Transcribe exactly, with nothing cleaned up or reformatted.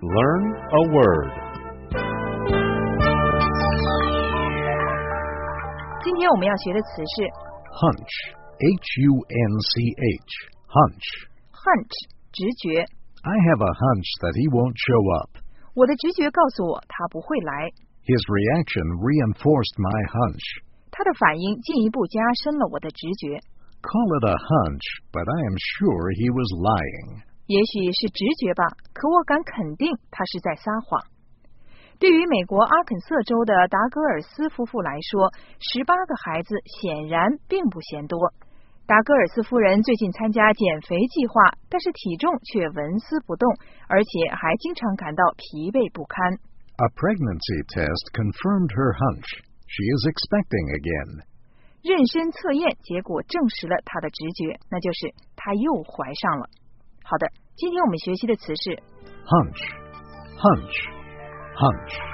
Learn a word. 今天我们要学的词是 Hunch. H U N C H. Hunch. hunch 直觉。 I have a hunch that he won't show up. 我的直觉告诉我他不会来。 His reaction reinforced my hunch. 他的反应进一步加深了我的直觉。 Call it a hunch, but I am sure he was lying. 也许是直觉吧，可我敢肯定他是在撒谎。对于美国阿肯色州的达格尔斯夫妇来说，十八个孩子显然并不嫌多。达格尔斯夫人最近参加减肥计划，但是体重却纹丝不动，而且还经常感到疲惫不堪。 A pregnancy test confirmed her hunch. She is expecting again. 妊娠测验结果证实了她的直觉，那就是她又怀上了。好的，今天我们学习的词是 Hunch. Hunch. Hunch.